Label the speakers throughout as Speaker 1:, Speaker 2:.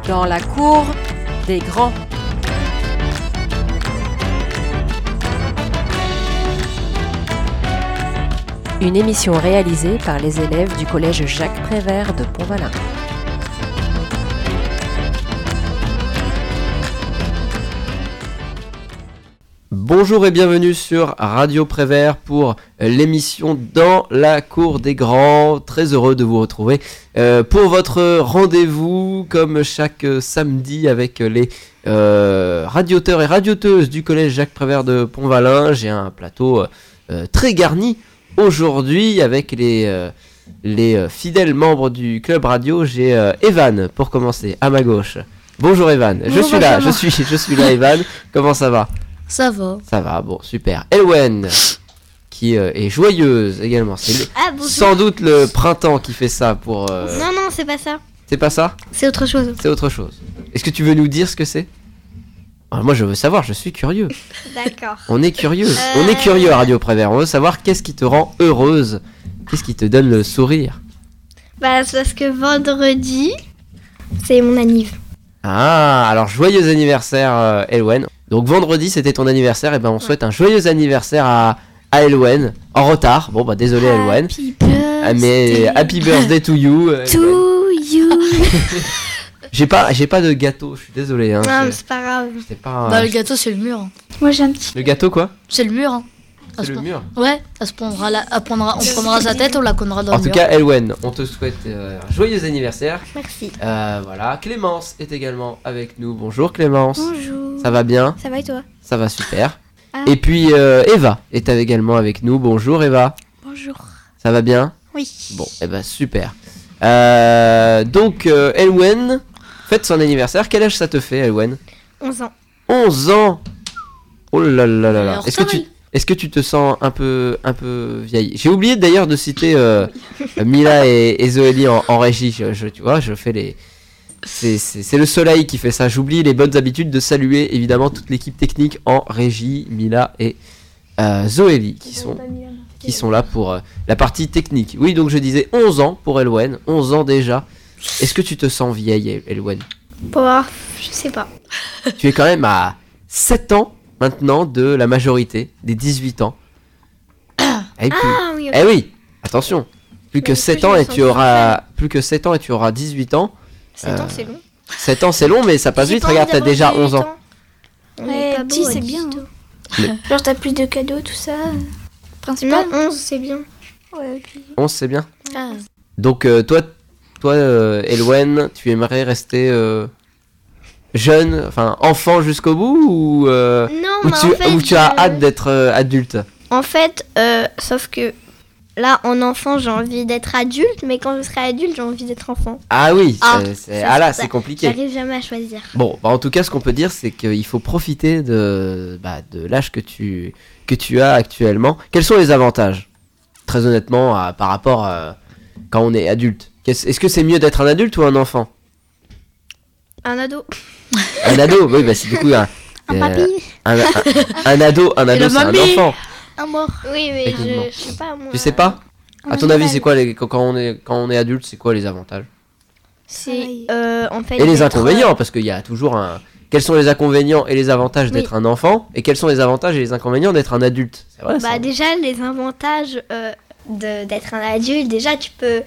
Speaker 1: dans la cour des grands. Une émission réalisée par les élèves du collège Jacques Prévert de Pont-Valin.
Speaker 2: Bonjour et bienvenue sur Radio Prévert pour l'émission Dans la cour des grands. Très heureux de vous retrouver pour votre rendez-vous comme chaque samedi avec les radioteurs et radioteuses du collège Jacques Prévert de Pont-Valin. J'ai un plateau très garni aujourd'hui avec les fidèles membres du club radio. J'ai Evan pour commencer à ma gauche. Bonjour Evan, je suis là Evan. Comment ça va ?
Speaker 3: Ça va.
Speaker 2: Ça va, bon, super. Elwen, qui est joyeuse également. C'est sans doute le printemps qui fait ça pour...
Speaker 4: Non, c'est pas ça.
Speaker 2: C'est pas ça ?
Speaker 4: C'est autre chose.
Speaker 2: C'est autre chose. Est-ce que tu veux nous dire ce que c'est ? Alors, moi, je veux savoir, je suis curieux.
Speaker 4: D'accord.
Speaker 2: On est curieux. On est curieux à Radio Prévert. On veut savoir qu'est-ce qui te rend heureuse. Qu'est-ce qui te donne le sourire ?
Speaker 4: Bah, c'est parce que vendredi, c'est mon anniv.
Speaker 2: Ah, alors joyeux anniversaire Elwen. Donc vendredi c'était ton anniversaire, et ben on souhaite un joyeux anniversaire à Elwen. En retard, bon bah désolé Elwen. Mais happy birthday to you.
Speaker 4: To you.
Speaker 2: J'ai pas de gâteau, je suis désolé. Hein,
Speaker 4: non, mais c'est pas grave.
Speaker 3: Bah le gâteau c'est le mur.
Speaker 4: Moi j'ai un petit.
Speaker 2: Le gâteau quoi ?
Speaker 3: C'est le mur.
Speaker 2: C'est le mur.
Speaker 3: Ouais, on prendra sa tête, on la collera dans le mur.
Speaker 2: En tout cas, Elwen, on te souhaite un joyeux anniversaire.
Speaker 4: Merci.
Speaker 2: Voilà, Clémence est également avec nous. Bonjour Clémence.
Speaker 4: Bonjour.
Speaker 2: Ça va bien ?
Speaker 4: Ça va et toi ?
Speaker 2: Ça va super.
Speaker 4: Ah.
Speaker 2: Et puis Eva est également avec nous. Bonjour Eva.
Speaker 4: Bonjour.
Speaker 2: Ça va bien ?
Speaker 4: Oui.
Speaker 2: Bon, et ben super. Donc Elwen fête son anniversaire. Quel âge ça te fait Elwen ?
Speaker 4: 11 ans.
Speaker 2: 11 ans. Oh là là là là.
Speaker 3: Alors,
Speaker 2: Est-ce que tu te sens un peu vieille ? J'ai oublié d'ailleurs de citer Mila et Zoélie en régie. Tu vois, je fais les... C'est le soleil qui fait ça. J'oublie les bonnes habitudes de saluer évidemment toute l'équipe technique en régie, Mila et Zoélie qui sont là pour la partie technique. Oui, donc je disais 11 ans pour Elwen, 11 ans déjà. Est-ce que tu te sens vieille Elwen ?
Speaker 4: Bon, je sais pas.
Speaker 2: Tu es quand même à 7 ans maintenant de la majorité, des 18 ans. Et puis,
Speaker 4: oui, ok.
Speaker 2: Eh oui, attention. Plus que 7 ans et tu auras 18 ans.
Speaker 4: 7 ans c'est long.
Speaker 2: 7 ans c'est long mais ça passe vite, regarde, t'as déjà 11 ans.
Speaker 4: Ouais,
Speaker 5: petit c'est bien. Genre t'as plus de cadeaux, tout ça.
Speaker 4: Non, 11 c'est bien.
Speaker 5: Ouais, ok.
Speaker 2: 11 c'est bien.
Speaker 3: Ah.
Speaker 2: Donc toi Elwen, tu aimerais rester jeune, enfin enfant jusqu'au bout ou tu as hâte d'être adulte ?
Speaker 4: En fait, sauf que là, en enfant, j'ai envie d'être adulte, mais quand je serai adulte, j'ai envie d'être enfant.
Speaker 2: Ah oui,
Speaker 4: ça,
Speaker 2: c'est compliqué.
Speaker 4: J'arrive jamais à choisir.
Speaker 2: Bon, en tout cas, ce qu'on peut dire, c'est qu'il faut profiter de l'âge que tu as actuellement. Quels sont les avantages ? Très honnêtement, par rapport à quand on est adulte. Est-ce que c'est mieux d'être un adulte ou un enfant ?
Speaker 4: Un ado.
Speaker 2: Un ado, oui, bah c'est du coup un
Speaker 4: papy.
Speaker 2: Un ado, c'est un enfant.
Speaker 4: Un mort. Oui, mais
Speaker 2: Techniquement.
Speaker 4: je sais pas moi.
Speaker 2: Tu sais pas ? À ton avis, c'est quoi quand on est adulte, c'est quoi les avantages ?
Speaker 4: C'est en fait.
Speaker 2: Et les inconvénients, parce qu'il y a toujours quels sont les inconvénients et les avantages d'être un enfant, et quels sont les avantages et les inconvénients d'être un adulte ? C'est vrai, ça.
Speaker 4: Déjà les avantages d'être un adulte, déjà tu peux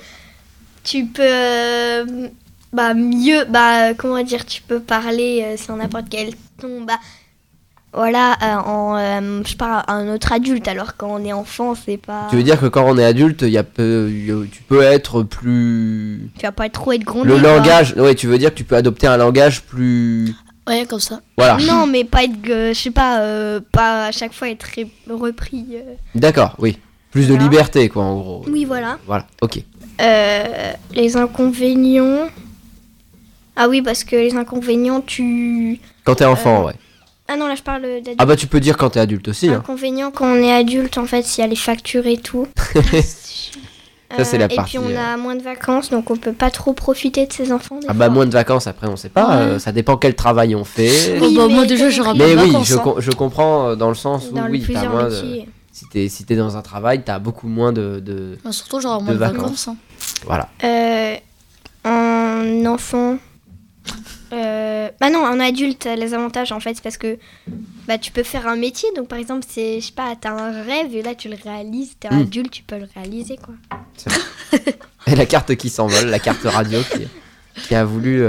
Speaker 4: mieux comment dire, tu peux parler sur n'importe quel ton, voilà, je parle à un autre adulte, alors quand on est enfant, c'est pas...
Speaker 2: Tu veux dire que quand on est adulte, tu peux être plus...
Speaker 4: Tu vas pas trop être grondé.
Speaker 2: Le langage, ouais, tu veux dire que tu peux adopter un langage plus...
Speaker 3: Ouais, comme ça.
Speaker 2: Voilà.
Speaker 4: Non, mais pas être, je sais pas à chaque fois être repris.
Speaker 2: D'accord, oui. Plus de liberté, quoi, en gros.
Speaker 4: Oui, voilà.
Speaker 2: Voilà, ok.
Speaker 4: Les inconvénients... Ah oui, parce que les inconvénients,
Speaker 2: Quand t'es enfant, ouais.
Speaker 4: Ah non, là je parle d'adulte.
Speaker 2: Ah bah tu peux dire quand t'es adulte aussi.
Speaker 4: Inconvénient quand on est adulte, en fait, s'il y a les factures et tout.
Speaker 2: Ça c'est la partie.
Speaker 4: Et puis on a moins de vacances, donc on peut pas trop profiter de ses enfants.
Speaker 2: Ah bah moins de vacances, après on sait pas, ça dépend quel travail on fait.
Speaker 4: Oui,
Speaker 3: moi déjà j'aurai pas
Speaker 2: mais
Speaker 3: de
Speaker 2: oui,
Speaker 3: vacances.
Speaker 2: je comprends dans le sens où
Speaker 4: dans
Speaker 2: oui, t'as moins de... Si t'es dans un travail, t'as beaucoup moins de
Speaker 3: surtout j'aurai moins de vacances.
Speaker 2: Voilà.
Speaker 4: Un enfant. Bah non, en adulte, les avantages, en fait, c'est parce que bah, tu peux faire un métier. Donc, par exemple, c'est, je sais pas, t'as un rêve et là, tu le réalises. T'es adulte, tu peux le réaliser, quoi.
Speaker 2: C'est vrai. Et la carte qui s'envole, la carte radio qui a voulu...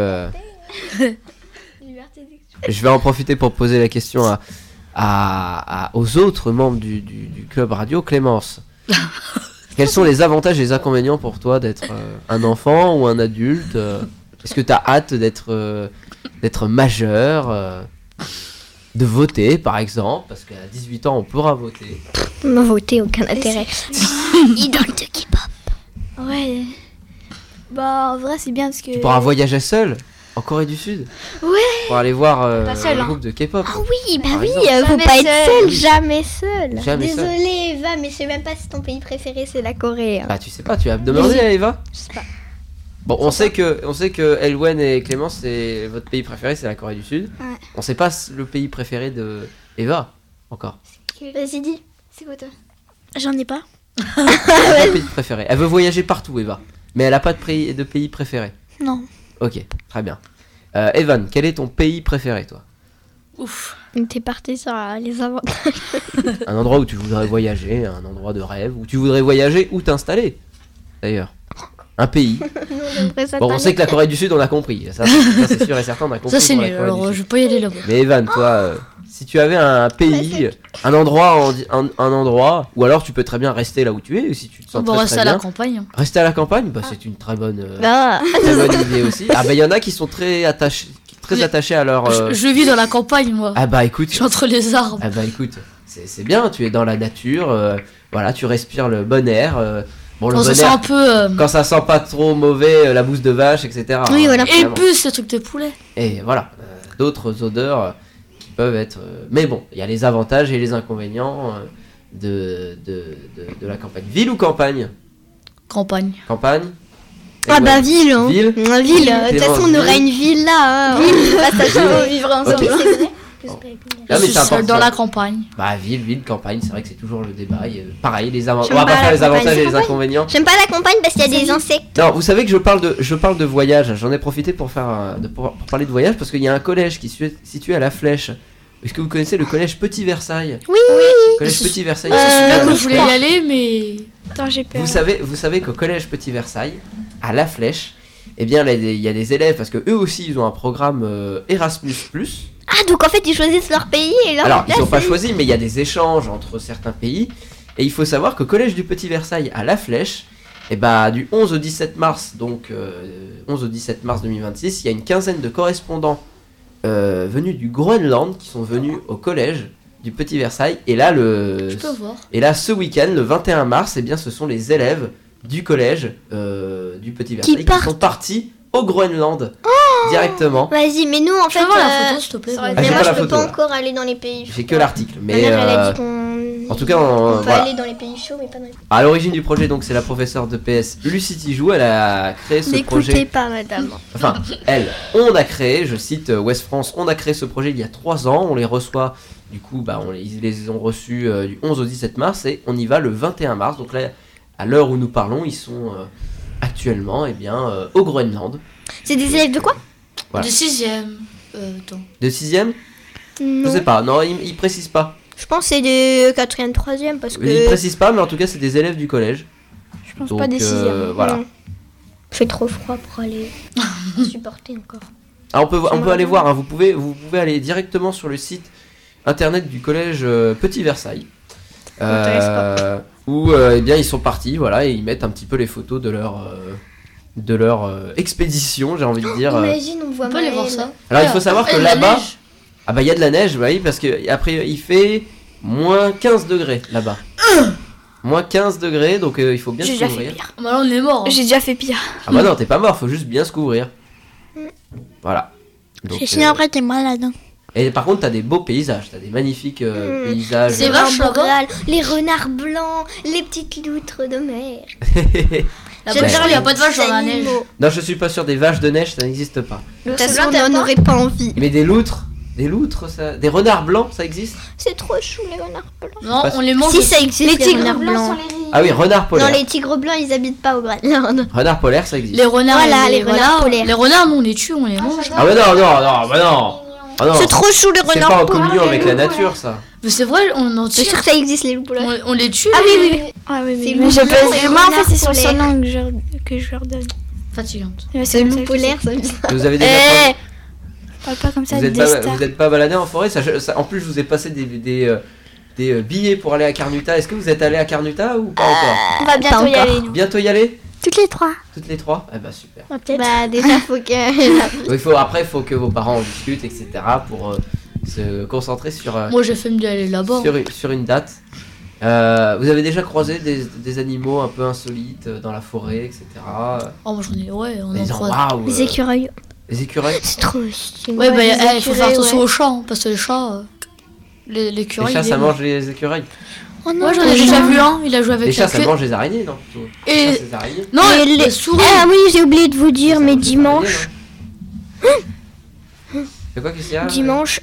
Speaker 2: Je vais en profiter pour poser la question aux autres membres du club radio. Clémence, quels sont les avantages et les inconvénients pour toi d'être un enfant ou un adulte Est-ce que tu as hâte d'être majeur, de voter par exemple, parce qu'à 18 ans on pourra voter.
Speaker 4: Voter, aucun intérêt.
Speaker 5: Idole de K-pop. Ouais. Bah en vrai c'est bien parce que...
Speaker 2: Tu pourras voyager seul en Corée du Sud.
Speaker 4: Ouais.
Speaker 2: Pour aller voir
Speaker 5: seul,
Speaker 2: un groupe de K-pop.
Speaker 4: Ah oui, bah
Speaker 2: Par
Speaker 4: oui,
Speaker 2: exemple.
Speaker 4: faut
Speaker 5: Jamais
Speaker 4: pas être
Speaker 5: seul.
Speaker 4: seul, jamais seul.
Speaker 2: Jamais seul.
Speaker 4: Désolée Eva, mais je sais même pas si ton pays préféré c'est la Corée. Hein.
Speaker 2: Bah tu sais pas, tu vas me demander à Eva.
Speaker 4: Je sais pas.
Speaker 2: Bon, on sait que Elwen et Clémence, c'est votre pays préféré, c'est la Corée du Sud.
Speaker 5: Ouais.
Speaker 2: On sait pas le pays préféré de Eva encore.
Speaker 4: Vas-y, dis.
Speaker 5: C'est quoi toi? J'en ai pas.
Speaker 2: Elle a pas de pays préféré. Elle veut voyager partout, Eva, mais elle a pas de pays préféré.
Speaker 5: Non.
Speaker 2: Ok, très bien. Evan, quel est ton pays préféré, toi?
Speaker 3: Ouf.
Speaker 4: T'es parti sur les avantages.
Speaker 2: Un endroit où tu voudrais voyager, un endroit de rêve, où tu voudrais voyager ou t'installer, d'ailleurs. Un pays. Bon, on sait que la Corée du Sud, on a compris. Ça c'est sûr et certain, on a compris.
Speaker 3: Ça, c'est
Speaker 2: pour la
Speaker 3: nul.
Speaker 2: Corée du
Speaker 3: Alors,
Speaker 2: Sud.
Speaker 3: je vais pas y aller là-bas.
Speaker 2: Mais Evan, toi, si tu avais un pays, un endroit, un endroit, ou alors tu peux très bien rester là où tu es, ou si tu te sens
Speaker 3: On va
Speaker 2: très,
Speaker 3: rester
Speaker 2: très
Speaker 3: à la
Speaker 2: bien.
Speaker 3: campagne.
Speaker 2: Rester à la campagne, bah, c'est une très bonne idée aussi. Ah bah il y en a qui sont très attachés à leur...
Speaker 3: Je vis dans la campagne, moi.
Speaker 2: Ah bah écoute,
Speaker 3: Je suis entre les arbres.
Speaker 2: ah bah écoute, c'est bien, tu es dans la nature, voilà, tu respires le bon air. Bon, le
Speaker 3: On
Speaker 2: bon
Speaker 3: se sent
Speaker 2: air,
Speaker 3: un peu.
Speaker 2: quand ça sent pas trop mauvais, la bouse de vache, etc.
Speaker 4: Oui, voilà.
Speaker 3: Et
Speaker 2: Vraiment.
Speaker 3: plus, le truc de poulet.
Speaker 2: Et voilà, d'autres odeurs qui peuvent être... mais bon, il y a les avantages et les inconvénients de la campagne. Ville ou campagne?
Speaker 3: Campagne.
Speaker 2: Campagne?
Speaker 4: Ah bah
Speaker 2: Evan.
Speaker 4: ville, hein.
Speaker 2: Ville?
Speaker 4: Ville, de toute façon on aura une ville là. Hein.
Speaker 2: Ville.
Speaker 5: Vivre ensemble.
Speaker 2: Ok. Ah,
Speaker 3: Je
Speaker 2: mais
Speaker 3: suis
Speaker 2: c'est
Speaker 3: seule
Speaker 2: important.
Speaker 3: dans la campagne.
Speaker 2: Bah ville, campagne, c'est vrai que c'est toujours le débat. Pareil, les avantages.
Speaker 4: J'aime
Speaker 2: On va pas
Speaker 4: pas
Speaker 2: faire
Speaker 4: la
Speaker 2: les avantages
Speaker 4: campagne.
Speaker 2: et les inconvénients.
Speaker 4: J'aime pas la campagne parce qu'il y a des insectes.
Speaker 2: Non, vous savez que je parle de voyage. J'en ai profité pour pour parler de voyage parce qu'il y a un collège qui est situé à La Flèche. Est-ce que vous connaissez le collège Petit Versailles?
Speaker 4: Oui.
Speaker 2: Collège Petit Versailles.
Speaker 3: C'est
Speaker 2: c'est
Speaker 3: super
Speaker 2: super.
Speaker 3: que je voulais y aller, mais.
Speaker 5: Attends, j'ai peur.
Speaker 2: Vous savez qu'au collège Petit Versailles, à La Flèche, eh bien il y a des élèves parce que eux aussi ils ont un programme Erasmus+.
Speaker 4: Ah donc en fait ils choisissent leur pays et leur
Speaker 2: Alors, ils
Speaker 4: place,
Speaker 2: sont pas
Speaker 4: c'est-
Speaker 2: choisis, mais il y a des échanges entre certains pays. Et il faut savoir qu'au collège du Petit Versailles à La Flèche, et bah, du 11 au 17 mars, donc 11 au 17 mars 2026, il y a une quinzaine de correspondants venus du Groenland qui sont venus au collège du Petit Versailles. Et là,
Speaker 3: Je peux voir.
Speaker 2: ce week-end, le 21 mars, eh bien, ce sont les élèves du collège du Petit Versailles qui
Speaker 4: partent.
Speaker 2: sont partis au Groenland directement.
Speaker 4: Vas-y, mais nous en
Speaker 3: Je
Speaker 4: fait.
Speaker 3: peux voir la photo, s'il te plaît.
Speaker 5: ça aurait
Speaker 2: Ah,
Speaker 4: Mais
Speaker 2: j'ai
Speaker 4: moi
Speaker 2: pas la
Speaker 4: je peux
Speaker 2: photo,
Speaker 4: pas
Speaker 2: là.
Speaker 4: encore aller dans les pays.
Speaker 2: J'ai que l'article,
Speaker 4: Ma
Speaker 2: mais
Speaker 4: mère elle a dit qu'on.
Speaker 2: en tout cas,
Speaker 4: on peut
Speaker 2: voilà.
Speaker 4: aller dans les pays chauds mais pas dans les.
Speaker 2: À l'origine du projet, donc c'est la professeure de PS Lucie Tijoux. Elle a créé ce
Speaker 4: N'écoutez
Speaker 2: projet.
Speaker 4: pas madame.
Speaker 2: Enfin, on a créé, je cite Ouest France, on a créé ce projet il y a 3 ans. On les reçoit, du coup, ils les ont reçus du 11 au 17 mars et on y va le 21 mars. Donc là, à l'heure où nous parlons, ils sont actuellement au Groenland.
Speaker 4: C'est des élèves de quoi?
Speaker 2: Voilà.
Speaker 3: De 6ème. Attends.
Speaker 2: De 6ème? Je
Speaker 4: Non.
Speaker 2: sais pas, non, ils précisent pas.
Speaker 4: Je pense que c'est des 4e, 3e parce que.
Speaker 2: Ils précisent pas, mais en tout cas, c'est des élèves du collège.
Speaker 5: Je pense
Speaker 2: Donc,
Speaker 5: pas des sixièmes.
Speaker 2: voilà.
Speaker 4: Non. Il fait trop froid pour aller supporter encore.
Speaker 2: Ah, on peut aller voir, hein, vous pouvez aller directement sur le site internet du collège Petit Versailles. Où ils sont partis, voilà, et ils mettent un petit peu les photos de leur expédition, j'ai envie de dire.
Speaker 4: Imagine, on voit
Speaker 3: On peut aller
Speaker 4: Maël.
Speaker 3: voir ça.
Speaker 2: Alors il faut savoir que
Speaker 3: Et la
Speaker 2: là-bas,
Speaker 3: neige.
Speaker 2: ah bah il y a de la neige, oui, parce que après il fait moins 15 degrés là-bas. Moins 15 degrés, donc il faut bien
Speaker 5: J'ai
Speaker 2: se
Speaker 5: déjà fait
Speaker 2: couvrir.
Speaker 5: pire.
Speaker 3: Bah là, on est mort. hein.
Speaker 5: J'ai déjà fait pire.
Speaker 2: Ah bah non, t'es pas mort, faut juste bien se couvrir. Voilà. Donc,
Speaker 5: Sinon après t'es malade. Hein.
Speaker 2: et par contre, t'as des beaux paysages, t'as des magnifiques paysages.
Speaker 3: C'est vache,
Speaker 4: Les
Speaker 3: là-bas
Speaker 4: boréales, les renards blancs, les petites loutres de mer.
Speaker 3: Là-bas, il n'y a pas de vache dans la neige.
Speaker 2: Non, je suis pas sûr, des vaches de neige, ça n'existe pas.
Speaker 4: De toute façon, on n'en aurait pas envie.
Speaker 2: Mais des loutres, Des loutres, ça... Des renards blancs, ça existe?
Speaker 4: C'est trop chou les renards blancs.
Speaker 3: Non,
Speaker 2: Pas-
Speaker 3: on les mange.
Speaker 4: Si ça existe,
Speaker 5: Les
Speaker 4: les
Speaker 5: tigres
Speaker 4: renards
Speaker 5: blancs sont
Speaker 4: blancs.
Speaker 5: les...
Speaker 2: Ah oui, renard polaire.
Speaker 4: Non, les tigres blancs, ils habitent pas au Groenland.
Speaker 2: Renard polaire, ça existe.
Speaker 3: Les renards,
Speaker 4: Voilà, les renards polaires.
Speaker 3: Les renards, nous, on les tue, on les mange.
Speaker 2: Ah bah non, bah non. Ah non.
Speaker 4: C'est trop chou les
Speaker 2: C'est
Speaker 4: renards
Speaker 2: pas en
Speaker 4: polaires.
Speaker 2: communion avec la nature, ça.
Speaker 3: Mais c'est vrai, on en
Speaker 4: C'est
Speaker 3: tire.
Speaker 4: sûr que ça existe les loups polaires.
Speaker 3: On les tue.
Speaker 4: Ah oui.
Speaker 5: Ah oui,
Speaker 4: C'est
Speaker 5: mais
Speaker 4: loup
Speaker 5: je
Speaker 4: blanc,
Speaker 5: peux...
Speaker 4: c'est
Speaker 5: Moi, en fait,
Speaker 4: renard
Speaker 5: c'est son
Speaker 4: polaire.
Speaker 5: surnom que je leur donne.
Speaker 3: Fatigante.
Speaker 5: Ouais,
Speaker 4: C'est
Speaker 5: comme
Speaker 4: loup
Speaker 5: ça que je
Speaker 4: polaire,
Speaker 5: dis.
Speaker 4: ça me dit.
Speaker 2: Vous avez déjà
Speaker 5: Je parle pas comme ça
Speaker 2: vous
Speaker 5: des
Speaker 2: êtes pas,
Speaker 5: stars.
Speaker 2: vous êtes pas baladé en forêt en plus, je vous ai passé des billets pour aller à Carnuta. Est-ce que vous êtes allé à Carnuta ou pas encore?
Speaker 5: On va bientôt
Speaker 4: Pas
Speaker 5: y aller,
Speaker 4: encore.
Speaker 5: nous.
Speaker 2: Bientôt y aller?
Speaker 5: Toutes les 3.
Speaker 2: Toutes les 3? Eh bah super.
Speaker 5: Peut-être.
Speaker 4: Bah déjà faut que...
Speaker 2: Après, il faut que vos parents en discutent, etc. pour se concentrer sur,
Speaker 3: Moi, j'ai fait d'y aller là-bas.
Speaker 2: sur une date. Vous avez déjà croisé des animaux un peu insolites dans la forêt, etc.
Speaker 3: Oh, moi, j'en ai. Ouais, on en
Speaker 2: Les
Speaker 3: croise.
Speaker 2: waouh,
Speaker 4: Les écureuils.
Speaker 2: les écureuils.
Speaker 4: C'est trop stylé.
Speaker 3: Ouais, bah,
Speaker 5: les
Speaker 3: il faut faire
Speaker 5: écureuils,
Speaker 3: attention
Speaker 5: ouais.
Speaker 3: aux chats, hein, parce que les chats.
Speaker 2: Les
Speaker 3: L'écureuil.
Speaker 2: chats,
Speaker 3: il
Speaker 2: ça
Speaker 3: est-
Speaker 2: mange les écureuils.
Speaker 5: Oh non,
Speaker 3: Ouais, j'en ai déjà vu un, il a joué avec
Speaker 2: Les chats,
Speaker 3: la
Speaker 2: ça
Speaker 3: queue.
Speaker 2: mange les araignées, non plutôt.
Speaker 3: Et-
Speaker 2: Les chats, c'est les araignées.
Speaker 3: Non,
Speaker 4: Et
Speaker 3: les
Speaker 4: les-
Speaker 3: souris.
Speaker 4: Ah oui, j'ai oublié de vous dire,
Speaker 2: Ça
Speaker 4: mais
Speaker 2: mange les
Speaker 4: dimanche...
Speaker 2: araignées, non C'est quoi qu'est-ce qu'il y a
Speaker 4: Dimanche,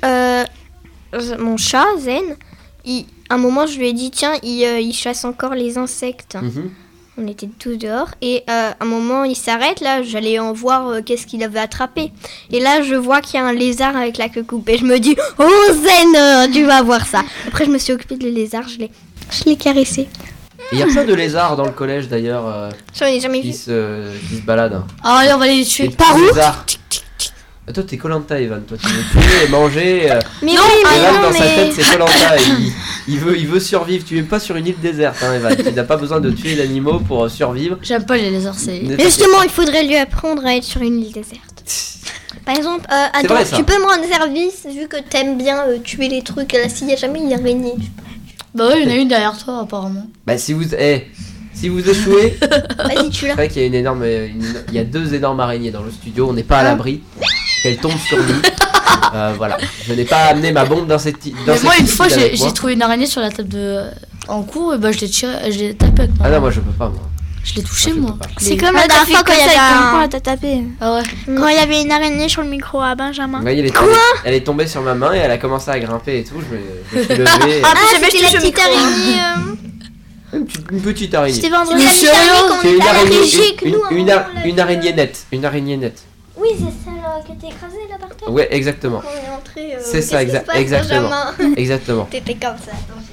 Speaker 4: mon chat, Zen, à un moment, je lui ai dit, tiens, il chasse encore les insectes.
Speaker 2: Mhm.
Speaker 4: On était tous dehors. Et à un moment, il s'arrête, là, j'allais en voir qu'est-ce qu'il avait attrapé. Et là, je vois qu'il y a un lézard avec la queue coupée. Je me dis, oh Zen, tu vas voir ça. Après, je me suis occupée de le lézard, je l'ai caressé.
Speaker 2: Il y a plein de lézards dans le collège d'ailleurs
Speaker 4: J'en ai jamais
Speaker 2: qui
Speaker 4: vu.
Speaker 2: se baladent.
Speaker 3: Ah, allez, on va les
Speaker 2: Des
Speaker 3: tuer.
Speaker 2: petits lézards. Ah, toi, t'es Koh-Lanta, Evan. Toi, tu veux tuer et manger.
Speaker 4: Mais
Speaker 3: Non,
Speaker 4: oui, mais
Speaker 2: Evan,
Speaker 4: non,
Speaker 2: dans sa
Speaker 4: mais...
Speaker 2: tête, c'est Koh-Lanta. Il veut survivre. Tu n'es pas sur une île déserte, hein, Evan. Tu n'as pas besoin de tuer d'animaux pour survivre.
Speaker 3: J'aime pas les lézards, c'est.
Speaker 2: Ne
Speaker 4: Mais justement, il faudrait lui apprendre à être sur une île déserte. Par exemple, attends,
Speaker 2: vrai, ça.
Speaker 4: tu peux me rendre service, vu que t'aimes bien tuer les trucs. Là, s'il y a jamais une araignée,
Speaker 3: Bah, ouais, il y en a une derrière toi, apparemment.
Speaker 2: Bah, si vous échouez,
Speaker 4: vas-y, tu
Speaker 2: c'est
Speaker 4: l'as.
Speaker 2: vrai qu'il y a il y a 2 énormes araignées dans le studio. On n'est pas à l'abri qu'elles tombent sur nous. Voilà. Je n'ai pas amené ma bombe dans cette.
Speaker 3: Mais moi, une fois, j'ai trouvé une araignée sur la table de. En cours, et bah, je l'ai tapé avec moi.
Speaker 2: Ah non, moi je peux pas, moi.
Speaker 3: Je l'ai touché,
Speaker 2: Moi, je
Speaker 3: moi.
Speaker 2: peux pas.
Speaker 3: Je l'ai-
Speaker 5: C'est comme
Speaker 4: Ah,
Speaker 5: la
Speaker 4: t'as
Speaker 5: dernière
Speaker 4: fait
Speaker 5: fois quand il y
Speaker 4: comme
Speaker 5: avait
Speaker 4: ça avec
Speaker 5: un...
Speaker 4: un-
Speaker 5: Quand t'as tapé.
Speaker 3: Ah ouais.
Speaker 5: Quand il y avait une araignée sur le micro à Benjamin.
Speaker 2: Vous voyez, elle est tombée sur ma main et elle a commencé à grimper et tout. Je me suis levé.
Speaker 4: Ah,
Speaker 5: jamais
Speaker 4: c'était la
Speaker 5: touché au
Speaker 4: petite
Speaker 5: micro.
Speaker 4: araignée.
Speaker 2: Une petite araignée.
Speaker 5: C'était
Speaker 4: C'est
Speaker 5: vendredi.
Speaker 4: la
Speaker 3: Mais
Speaker 4: petite araignée
Speaker 3: sérieux
Speaker 4: qu'on
Speaker 2: C'est une
Speaker 4: a
Speaker 2: araignée,
Speaker 4: agrégée que nous,
Speaker 2: une araignée nette. Une araignée nette.
Speaker 4: Oui, c'est celle qui était écrasée là par terre.
Speaker 2: Ouais, exactement.
Speaker 4: Quand on est entré.
Speaker 2: C'est ça,
Speaker 4: qu'est-ce qui se passe,
Speaker 2: exactement.
Speaker 4: Benjamin
Speaker 2: Exactement.
Speaker 4: T'étais comme ça.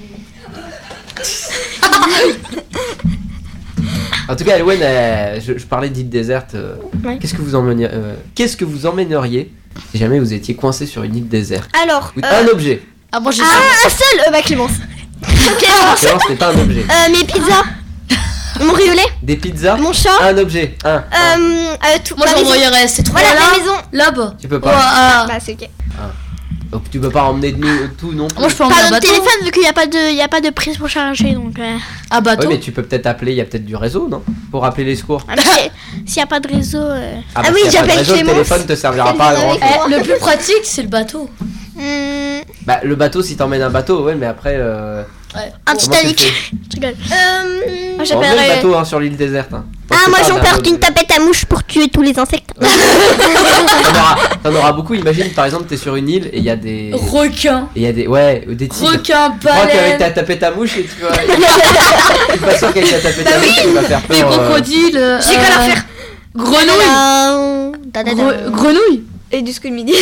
Speaker 2: En tout cas, Elwen, je parlais d'île déserte.
Speaker 4: Ouais.
Speaker 2: Qu'est-ce que vous emmèneriez si jamais vous étiez coincé sur une île déserte?
Speaker 4: Alors,
Speaker 2: Un objet.
Speaker 3: Ah, moi, j'ai
Speaker 4: un seul, bah Clémence. Clémence,
Speaker 2: Clémence, ce n'est pas un objet.
Speaker 4: mes pizzas, mon riolet,
Speaker 2: Des pizzas.
Speaker 4: mon chat,
Speaker 2: Un objet.
Speaker 4: tout.
Speaker 3: Moi,
Speaker 4: ma maison.
Speaker 3: j'envoyerais ces trois
Speaker 4: Voilà,
Speaker 3: là.
Speaker 4: la maison.
Speaker 3: Là-bas.
Speaker 2: Tu peux
Speaker 3: Ouais,
Speaker 2: pas.
Speaker 4: Bah, c'est ok.
Speaker 2: Donc, tu peux pas emmener de nous tout non plus.
Speaker 3: Moi, je peux emmener
Speaker 5: Pas
Speaker 3: un
Speaker 5: de
Speaker 3: bateau.
Speaker 5: téléphone vu qu'il n'y a pas de prise pour charger donc.
Speaker 3: Un
Speaker 2: Ouais,
Speaker 3: bateau.
Speaker 2: mais tu peux peut-être appeler. Il y a peut-être du réseau, non? Pour appeler les secours.
Speaker 5: Ah, mais s'il n'y a pas de réseau.
Speaker 2: Ah,
Speaker 4: oui,
Speaker 2: s'il y a pas de
Speaker 4: j'appelle
Speaker 2: réseau, le
Speaker 4: Clémence.
Speaker 2: téléphone te servira pas à
Speaker 4: Elle
Speaker 2: grand
Speaker 4: vient
Speaker 2: chose.
Speaker 4: avec
Speaker 3: Le plus pratique, c'est le bateau.
Speaker 2: Bah, le bateau, si t'emmènes un bateau, ouais, mais après.
Speaker 3: Ouais.
Speaker 5: Un
Speaker 2: comment tu
Speaker 5: Titanic.
Speaker 2: fais?
Speaker 5: Je rigole.
Speaker 4: Euh,
Speaker 5: Moi
Speaker 2: Bon, emmenez le
Speaker 5: j'appellerais.
Speaker 2: bateau hein, sur l'île déserte. Hein.
Speaker 4: moi j'emporte une tapette à mouche pour tuer tous les insectes.
Speaker 2: T'en auras beaucoup. Imagine, par exemple, t'es sur une île et il y a des.
Speaker 3: Requin.
Speaker 2: Et il y a des. Ouais, des tigres.
Speaker 3: Requin,
Speaker 2: Je crois qu'avec
Speaker 3: baleine.
Speaker 2: ta tapette à mouche, et tu vois. Je suis pas sûr qu'avec ta tapette à mouche, tu vas faire
Speaker 3: Des
Speaker 2: peur.
Speaker 3: crocodiles.
Speaker 4: J'ai qu'à la faire.
Speaker 3: Grenouille. Grenouille.
Speaker 5: Et du squid midi.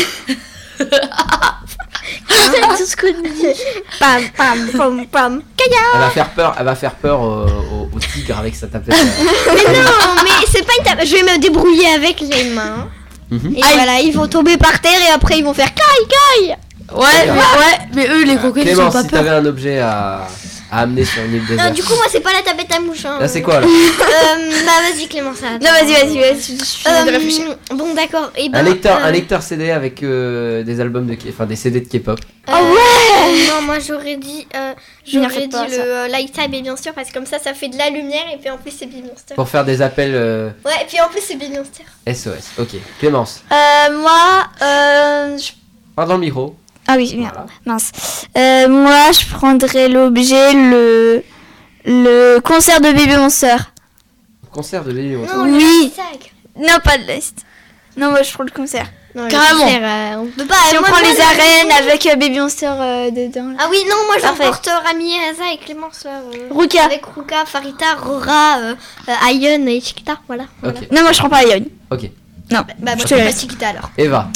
Speaker 4: Tout ce que pam pam pam pam.
Speaker 2: Elle va faire peur au tigre avec sa tapette.
Speaker 4: Mais non, mais c'est pas une tapette. Je vais me débrouiller avec les mains.
Speaker 2: Mhm.
Speaker 4: Et voilà, ils vont tomber par terre et après ils vont faire caille.
Speaker 3: Ouais, mais eux, les crocodiles, ils ont
Speaker 2: Clémence,
Speaker 3: pas
Speaker 2: si t'avais
Speaker 3: peur.
Speaker 2: un objet à amener sur une île
Speaker 4: Non,
Speaker 2: déserte.
Speaker 4: du coup, moi c'est pas la tapette à mouche. Hein.
Speaker 2: Là, c'est quoi là?
Speaker 4: Bah vas-y Clémence.
Speaker 5: Non, vas-y. Je suis de réfléchir.
Speaker 4: Bon d'accord. Et ben,
Speaker 2: Un lecteur CD avec des albums des CD de K-pop.
Speaker 4: Non, moi j'aurais dit,
Speaker 5: Je n'y refais pas,
Speaker 4: le Lifetime et bien sûr parce que comme ça fait de la lumière et puis en plus c'est Big Monster.
Speaker 2: Pour faire des appels
Speaker 4: Ouais, et puis en plus c'est Big Monster.
Speaker 2: SOS. Ok. Clémence,
Speaker 5: Moi,
Speaker 2: parle dans le micro.
Speaker 5: Ah oui, merde.
Speaker 2: Voilà.
Speaker 5: Mince. Moi, je prendrais l'objet, le concert de Baby Monster.
Speaker 2: Concert de Baby Monster.
Speaker 4: Non,
Speaker 5: Oui.
Speaker 4: le sac.
Speaker 5: Non, pas de l'Est. Non, moi, je prends le concert.
Speaker 4: Non,
Speaker 3: Carrément.
Speaker 4: on peut pas.
Speaker 5: Si on
Speaker 4: moi,
Speaker 5: prend
Speaker 4: moi,
Speaker 5: les arènes avec Baby Monster dedans. là.
Speaker 4: Ah oui, non, moi
Speaker 5: Parfait.
Speaker 4: j'emporte Rami et Asa et Clémence là.
Speaker 5: Ruka.
Speaker 4: Avec Ruka, Farita, Rora, Ayon et Chiquita, voilà.
Speaker 2: Ok,
Speaker 5: Non, moi je prends pas Ion.
Speaker 2: ok.
Speaker 5: Non.
Speaker 4: Bah moi
Speaker 5: Je
Speaker 4: je
Speaker 5: te
Speaker 4: prends pas
Speaker 5: laisse.
Speaker 4: Chiquita alors.
Speaker 2: Eva,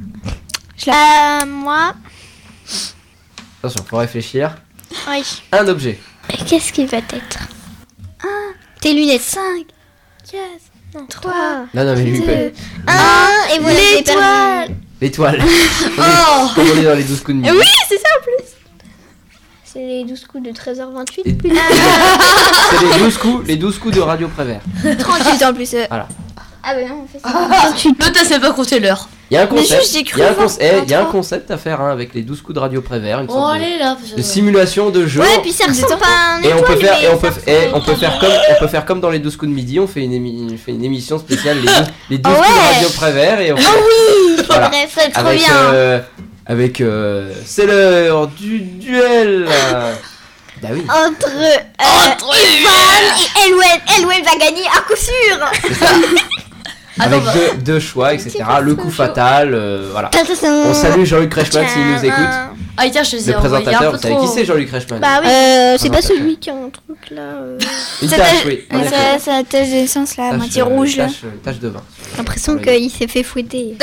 Speaker 4: Moi,
Speaker 2: attention, faut réfléchir.
Speaker 4: oui.
Speaker 2: Un objet.
Speaker 4: Qu'est-ce qu'il va être Tes lunettes. 5, 4, 3,
Speaker 2: Non, mais lui,
Speaker 4: 2, 1, et voilà, j'ai perdu.
Speaker 2: l'étoile. Comme on est dans les 12 coups de midi.
Speaker 5: Oui, c'est ça en plus.
Speaker 4: C'est les 12 coups de 13h28.
Speaker 2: Et- C'est les 12 coups de Radio Prévert.
Speaker 5: 38 en plus.
Speaker 2: Voilà.
Speaker 5: Ah bah non, on fait ça.
Speaker 3: L'autre, elle sait pas compter l'heure.
Speaker 2: Il y a un
Speaker 5: Mais
Speaker 2: concept,
Speaker 5: juste, j'ai cru
Speaker 2: il y a un
Speaker 5: voir
Speaker 2: il y a un
Speaker 5: 23.
Speaker 2: concept à faire avec les 12 coups de Radio Prévert, une
Speaker 3: Oh,
Speaker 2: sorte
Speaker 3: allez là.
Speaker 2: de simulation de jeu.
Speaker 4: Ouais, et puis ça ressemble pas à un
Speaker 2: Et on peut
Speaker 4: étoile,
Speaker 2: faire,
Speaker 4: mais
Speaker 2: et on
Speaker 4: ça
Speaker 2: peut,
Speaker 4: ressemble
Speaker 2: et
Speaker 4: à
Speaker 2: on peut
Speaker 4: une
Speaker 2: faire
Speaker 4: étoile.
Speaker 2: comme, on peut faire comme dans les 12 coups de midi, on fait on fait une émission spéciale les 12
Speaker 5: Ah
Speaker 2: coups de
Speaker 5: ouais.
Speaker 2: Radio Prévert et on fait,
Speaker 4: Oui,
Speaker 2: Voilà.
Speaker 4: bref, c'est trop
Speaker 2: avec,
Speaker 4: bien.
Speaker 2: c'est l'heure du duel. Bah oui.
Speaker 4: Entre Evan et Elwen. Elwen va gagner à coup sûr.
Speaker 2: C'est ça.
Speaker 3: Attends,
Speaker 2: Avec deux choix, etc. Le coup fatal, voilà. On
Speaker 4: On
Speaker 2: salue Jean-Luc Reichmann s'il nous écoute.
Speaker 3: Ah, tiens, je te
Speaker 2: Le
Speaker 3: ai envoyé un
Speaker 2: présentateur,
Speaker 3: peu
Speaker 2: vous savez
Speaker 3: trop.
Speaker 2: qui c'est Jean-Luc Reichmann?
Speaker 4: Bah oui. C'est pas
Speaker 2: Présentateur.
Speaker 4: celui qui a un truc là.
Speaker 2: Une
Speaker 5: Ça
Speaker 2: tache,
Speaker 5: t'a-
Speaker 2: oui. en effet.
Speaker 5: Ça tache d'essence là,
Speaker 2: Tache,
Speaker 5: moitié rouge là.
Speaker 2: tache de vin.
Speaker 4: J'ai l'impression
Speaker 2: Oui.
Speaker 4: qu'il s'est fait fouetter.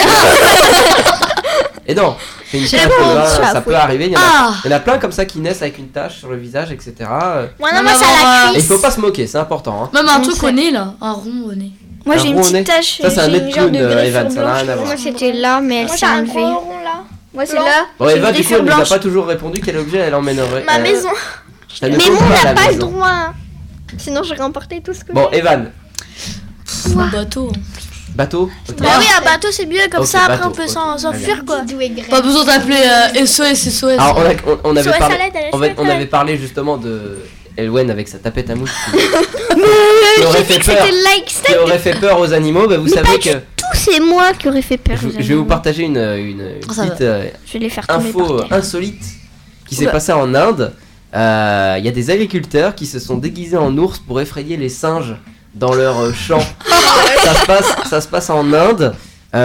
Speaker 2: Et non, c'est une
Speaker 4: J'ai
Speaker 2: tache
Speaker 4: pas
Speaker 2: de
Speaker 4: honte,
Speaker 2: vin,
Speaker 4: je suis
Speaker 2: ça peut
Speaker 4: avouée.
Speaker 2: arriver.
Speaker 3: Ah.
Speaker 2: Il y en a plein comme ça qui naissent avec une tache sur le visage, etc.
Speaker 4: Moi,
Speaker 3: Non,
Speaker 4: moi,
Speaker 3: mais
Speaker 4: ça
Speaker 3: bon,
Speaker 4: la
Speaker 2: Et il
Speaker 4: cuisse.
Speaker 2: faut pas se moquer, c'est important. Hein.
Speaker 3: Même un
Speaker 4: On
Speaker 3: truc
Speaker 4: sait.
Speaker 3: au nez là. Un rond au nez.
Speaker 5: Moi
Speaker 2: Un
Speaker 5: j'ai une
Speaker 2: rond au nez.
Speaker 5: petite tache.
Speaker 2: Ça, c'est un
Speaker 5: j'ai
Speaker 2: nez de
Speaker 5: une genre
Speaker 2: clown,
Speaker 5: de greffure
Speaker 2: Evan, ça n'a
Speaker 5: blanche.
Speaker 2: rien à voir.
Speaker 4: Moi, c'était là, mais elle
Speaker 5: Moi
Speaker 4: s'est
Speaker 5: j'ai un
Speaker 4: enlevée.
Speaker 5: gros rond là. Moi c'est
Speaker 4: Blanc.
Speaker 5: là.
Speaker 2: Bon,
Speaker 5: J'ai
Speaker 2: Eva,
Speaker 5: une
Speaker 2: du coup,
Speaker 5: greffure
Speaker 2: elle nous a
Speaker 5: blanche.
Speaker 2: pas toujours répondu quel objet elle emmènerait.
Speaker 5: Ma maison.
Speaker 2: Ça ne
Speaker 4: Mais
Speaker 2: compte
Speaker 4: moi, on
Speaker 2: pas,
Speaker 4: n'a
Speaker 2: la
Speaker 4: pas le
Speaker 2: maison.
Speaker 4: droit. Sinon, j'aurais remporté tout ce que
Speaker 2: Bon,
Speaker 4: j'ai.
Speaker 2: Evan,
Speaker 3: Un bateau.
Speaker 2: bateau. Ok.
Speaker 5: Bah oui, un bateau c'est mieux, comme
Speaker 2: Ok,
Speaker 5: ça après
Speaker 2: bateau,
Speaker 5: on peut
Speaker 2: ok,
Speaker 5: s'enfuir quoi.
Speaker 3: Pas besoin d'appeler SOS.
Speaker 2: Alors, on avait
Speaker 5: Soit
Speaker 2: parlé,
Speaker 5: salade, elle est
Speaker 2: on avait- on
Speaker 5: chouette,
Speaker 2: avait parlé justement de Elwen avec sa tapette à mouche qui aurait fait peur.
Speaker 4: C'était like
Speaker 2: Qui
Speaker 4: steak.
Speaker 2: aurait fait peur aux animaux. Bah, vous savez que
Speaker 4: Tout, c'est moi qui aurais fait peur.
Speaker 2: je vais vous partager une
Speaker 3: Ça
Speaker 2: petite
Speaker 4: Je vais les faire tomber
Speaker 2: info
Speaker 4: par terre.
Speaker 2: insolite qui s'est passée en Inde. Il y a des agriculteurs qui se sont déguisés en ours pour effrayer les singes dans leur champ. Ça se passe en Inde.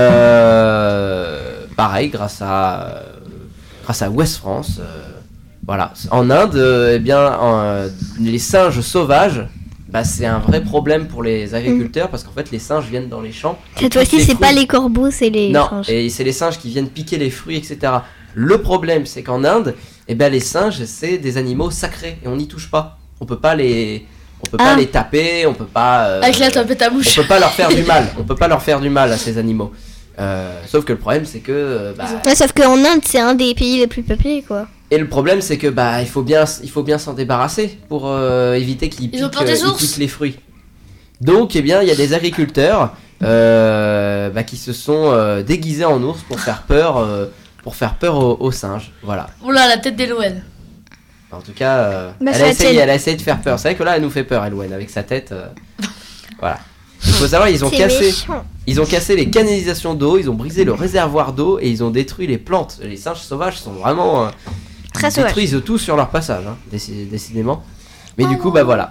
Speaker 2: Pareil, grâce à Ouest France. Voilà. En Inde, eh bien, les singes sauvages, bah, c'est un vrai problème pour les agriculteurs parce qu'en fait, les singes viennent dans les champs.
Speaker 4: Cette fois-ci, c'est pas les corbeaux, c'est les
Speaker 2: Non,
Speaker 4: singes.
Speaker 2: et c'est les singes qui viennent piquer les fruits, etc. Le problème, c'est qu'en Inde, eh ben, les singes, c'est des animaux sacrés et on n'y touche pas. On peut pas les taper, on peut pas.
Speaker 3: Avec la tapette à
Speaker 2: on
Speaker 3: mouche.
Speaker 2: peut pas leur faire du mal. On peut pas leur faire du mal à ces animaux. Sauf que le problème, c'est que.
Speaker 4: Ouais, sauf qu'en Inde, c'est un des pays les plus peuplés, quoi.
Speaker 2: Et le problème, c'est que bah il faut bien s'en débarrasser pour éviter qu'ils
Speaker 3: Ils ont
Speaker 2: piquent,
Speaker 3: peur des
Speaker 2: ils
Speaker 3: ours.
Speaker 2: piquent les fruits. Donc, eh bien, il y a des agriculteurs qui se sont déguisés en ours pour faire peur aux singes. Voilà.
Speaker 3: Oula, la tête d'Elowen.
Speaker 2: En tout cas,
Speaker 5: Bah,
Speaker 2: elle
Speaker 5: ça
Speaker 2: a essayé
Speaker 5: tienne.
Speaker 2: de faire peur. C'est vrai que là, elle nous fait peur, Elwen, avec sa tête. Voilà. Il faut savoir, ils ont cassé les canalisations d'eau, ils ont brisé le réservoir d'eau et ils ont détruit les plantes. Les singes sauvages sont vraiment
Speaker 5: Très
Speaker 2: ils
Speaker 5: sauvage.
Speaker 2: détruisent tout sur leur passage, hein, décidément. Mais du coup, bah voilà.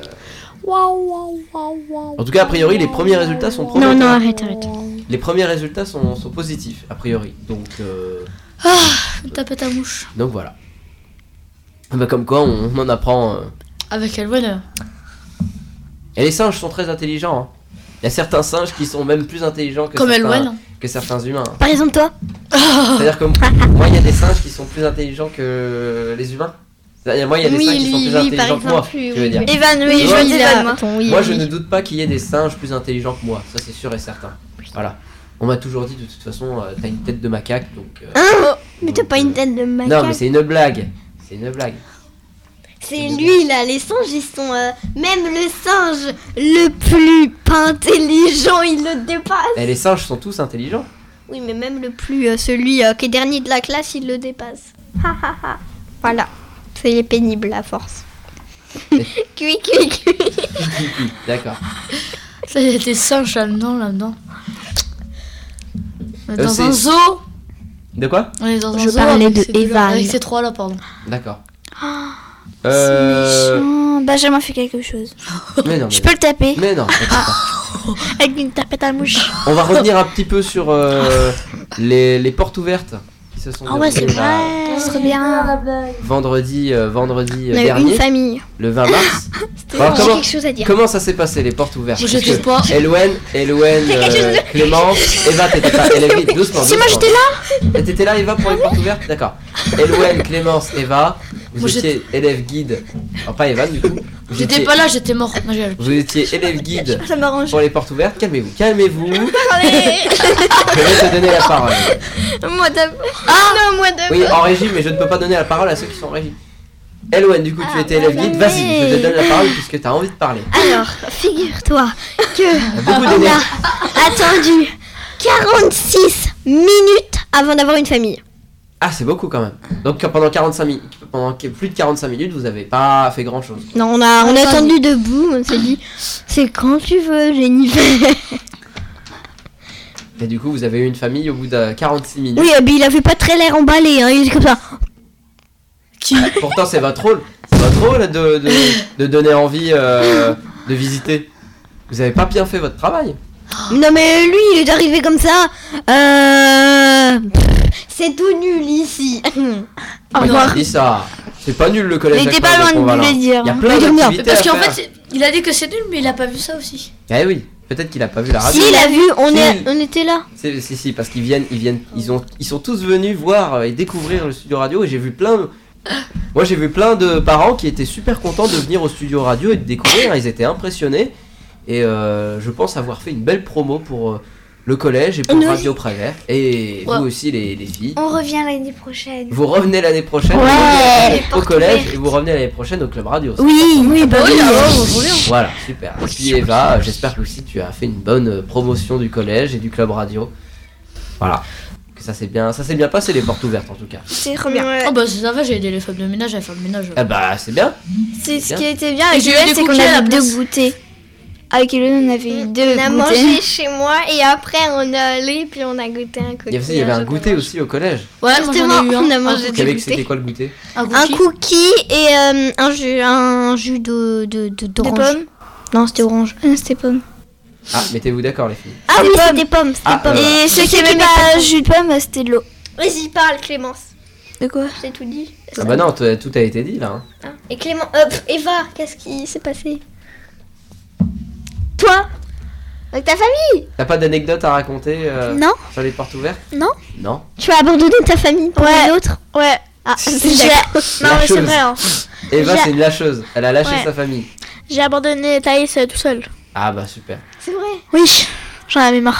Speaker 2: En tout cas, a priori, les premiers résultats sont prometteurs.
Speaker 4: Non, arrête.
Speaker 2: Les premiers résultats sont positifs, a priori. Donc
Speaker 3: Une tapette à mouche.
Speaker 2: voilà. Bah, comme quoi, on en apprend.
Speaker 3: Avec Elowen.
Speaker 2: Et les singes sont très intelligents. Hein. Il y a certains singes qui sont même plus intelligents
Speaker 3: Comme Elowen.
Speaker 2: que certains humains. hein.
Speaker 4: Par exemple, toi.
Speaker 2: C'est-à-dire que moi, il y a des singes qui sont plus intelligents que les humains. C'est-à-dire, moi, il y a des singes qui sont plus intelligents que moi. Je veux dire.
Speaker 5: Evan, oui,
Speaker 2: Tu
Speaker 5: je
Speaker 2: vois,
Speaker 5: dis Evan moi.
Speaker 2: Moi, je ne doute pas qu'il y ait des singes plus intelligents que moi. Ça, c'est sûr et certain. Voilà. On m'a toujours dit, de toute façon, t'as une tête de macaque, donc.
Speaker 4: Mais t'as pas une tête de macaque.
Speaker 2: Non, mais c'est une blague. C'est une blague.
Speaker 4: C'est lui là, les singes ils sont même le singe le plus pas intelligent, il le dépasse.
Speaker 2: Et les singes sont tous intelligents.
Speaker 4: Oui, mais même le plus celui qui est dernier de la classe, il le dépasse. Ha, ha, ha. Voilà, c'est pénible à force. Cui.
Speaker 2: D'accord.
Speaker 3: Ça, il y a des singes là-dedans. On est dans
Speaker 2: c'est-
Speaker 3: un zoo.
Speaker 2: De quoi?
Speaker 3: On est dans un
Speaker 4: Je
Speaker 3: zoo
Speaker 4: parlais
Speaker 3: avec
Speaker 4: de
Speaker 3: ces deux-là,
Speaker 4: Evan.
Speaker 3: avec ces trois là, pardon.
Speaker 2: D'accord.
Speaker 5: C'est méchant. Benjamin fait quelque chose.
Speaker 2: Mais non,
Speaker 5: Je peux le taper.
Speaker 2: mais non. t'inquiète pas.
Speaker 5: Avec une tapette à mouche.
Speaker 2: On va revenir un petit peu sur les portes ouvertes qui se sont déroulées
Speaker 5: c'est
Speaker 2: là,
Speaker 5: vrai. C'est trop bien.
Speaker 2: vendredi
Speaker 4: On a eu
Speaker 2: dernier,
Speaker 4: une famille.
Speaker 2: le 20 mars.
Speaker 4: J'ai
Speaker 2: Alors,
Speaker 4: quelque chose à dire.
Speaker 2: comment ça s'est passé les portes ouvertes?
Speaker 3: Je
Speaker 2: Parce
Speaker 3: sais
Speaker 2: que
Speaker 3: pas.
Speaker 2: Elouen, Clémence, Eva, t'étais pas. Élève, doucement.
Speaker 5: Si, moi, j'étais
Speaker 2: là. T'étais là, Eva, pour les portes ouvertes? D'accord. Elouen, Clémence, Eva, vous
Speaker 3: Moi,
Speaker 2: étiez élève guide. Enfin, pas Eva, du coup.
Speaker 3: J'étais pas là, j'étais mort. Non, j'ai-
Speaker 2: Vous étiez élève guide
Speaker 5: Ça m'arrange.
Speaker 2: pour les portes ouvertes. Calmez-vous. Je vais te donner la parole.
Speaker 4: Moi d'abord. Non, moi d'abord.
Speaker 2: Oui, en régie, mais je ne peux pas donner la parole à ceux qui sont en régie. Elouen, du coup, tu étais élève guide. Vas-y, je te donne la parole puisque tu as envie de parler.
Speaker 4: Alors, figure-toi que
Speaker 2: Beaucoup
Speaker 4: on
Speaker 2: d'énergie.
Speaker 4: a attendu 46 minutes avant d'avoir une famille.
Speaker 2: Ah, c'est beaucoup quand même. Donc pendant 45 minutes, pendant plus de 45 minutes, vous avez pas fait grand chose.
Speaker 4: Non, on a attendu debout, on s'est dit c'est quand tu veux, Jennifer.
Speaker 2: Et du coup, vous avez eu une famille au bout de 46 minutes.
Speaker 4: Oui, mais il avait pas très l'air emballé, hein, il était comme ça.
Speaker 2: Pourtant, c'est votre rôle. C'est votre rôle de donner envie de visiter. Vous avez pas bien fait votre travail.
Speaker 4: Non mais lui, il est arrivé comme ça. C'est tout nul ici.
Speaker 5: Au
Speaker 2: Moi,
Speaker 5: revoir.
Speaker 2: qui dis ça. C'est pas nul le collège.
Speaker 5: Il était
Speaker 2: Jacques
Speaker 5: pas loin de
Speaker 2: Pont-Valin.
Speaker 5: vous le dire.
Speaker 2: Il y a plein
Speaker 4: Mais j'aime bien.
Speaker 2: d'activités
Speaker 3: Parce
Speaker 2: à
Speaker 3: qu'en
Speaker 2: faire.
Speaker 3: fait, il a dit que c'est nul, mais il a pas vu ça aussi.
Speaker 2: Eh oui, peut-être qu'il a pas vu la radio.
Speaker 4: Si, il a vu,
Speaker 2: Si.
Speaker 4: on était là.
Speaker 2: Si, parce ils sont tous venus voir et découvrir le studio radio et j'ai vu plein de parents qui étaient super contents de venir au studio radio et de découvrir, ils étaient impressionnés et je pense avoir fait une belle promo pour le collège et pour
Speaker 4: Nous
Speaker 2: Radio Prévert et
Speaker 3: Ouais.
Speaker 2: vous aussi les filles.
Speaker 5: On revient l'année prochaine.
Speaker 2: Vous revenez l'année prochaine
Speaker 5: Ouais.
Speaker 2: vous revenez au
Speaker 4: Portes
Speaker 2: collège
Speaker 4: ouvertes.
Speaker 2: et vous revenez l'année prochaine au club radio.
Speaker 5: Oui, bah oui.
Speaker 2: Voilà, super. Et puis Eva, j'espère que aussi tu as fait une bonne promotion du collège et du club radio. Voilà. Que ça s'est bien passé les portes ouvertes en tout cas.
Speaker 5: C'est trop bien.
Speaker 3: Oh bah ça va, j'ai aidé les femmes de ménage à faire le ménage.
Speaker 2: Ah bah c'est bien.
Speaker 5: C'est ce
Speaker 2: Bien.
Speaker 5: qui était bien
Speaker 3: Et
Speaker 5: avec
Speaker 3: j'ai eu
Speaker 5: Hélène,
Speaker 3: des
Speaker 5: c'est qu'on
Speaker 3: cookies à la
Speaker 5: avait deux
Speaker 3: place.
Speaker 5: goûters. Avec Hélène, on avait eu deux
Speaker 4: On a
Speaker 5: goûters.
Speaker 4: mangé chez moi et après on est allé puis on a goûté un cookie.
Speaker 2: Il y avait un goûter aussi au collège.
Speaker 3: Ouais, moi j'en ai eu
Speaker 4: on a
Speaker 3: un.
Speaker 4: mangé
Speaker 3: Un
Speaker 4: des
Speaker 2: Avec
Speaker 4: goûters.
Speaker 2: c'était quoi le goûter?
Speaker 4: Un
Speaker 3: cookie.
Speaker 4: cookie et un jus
Speaker 5: Des
Speaker 4: d'orange.
Speaker 5: pommes.
Speaker 4: Non, c'était orange.
Speaker 5: C'était pommes.
Speaker 2: Ah, mettez-vous d'accord les filles.
Speaker 4: Ah oui,
Speaker 5: pommes.
Speaker 4: c'était pomme, c'était
Speaker 2: Ah,
Speaker 4: pomme.
Speaker 5: Et ceux qui
Speaker 4: Ceux qui
Speaker 5: aimaient
Speaker 4: mettent
Speaker 5: pas jus de pomme, c'était de l'eau.
Speaker 4: Vas-y, parle Clémence.
Speaker 5: De quoi?
Speaker 4: J'ai tout dit.
Speaker 2: Ah bah non, tout a été dit là. Hein.
Speaker 4: Et Clément, Eva, qu'est-ce qui s'est passé? Toi, avec ta famille,
Speaker 2: T'as pas d'anecdote à raconter
Speaker 5: Non.
Speaker 2: sur les portes ouvertes?
Speaker 5: Non.
Speaker 2: Non.
Speaker 4: tu as abandonné ta famille pour
Speaker 5: Ouais.
Speaker 4: une autre?
Speaker 5: Ouais.
Speaker 4: Ah,
Speaker 5: J'ai-
Speaker 4: c'est
Speaker 5: Non, mais c'est
Speaker 2: Lâcheuse.
Speaker 5: vrai. Hein.
Speaker 2: Eva
Speaker 5: J'ai-
Speaker 2: c'est une lâcheuse. Elle a lâché
Speaker 5: Ouais.
Speaker 2: sa famille.
Speaker 5: J'ai abandonné Thaïs tout seul.
Speaker 2: Ah bah super.
Speaker 4: C'est vrai.
Speaker 5: Oui. J'en avais marre.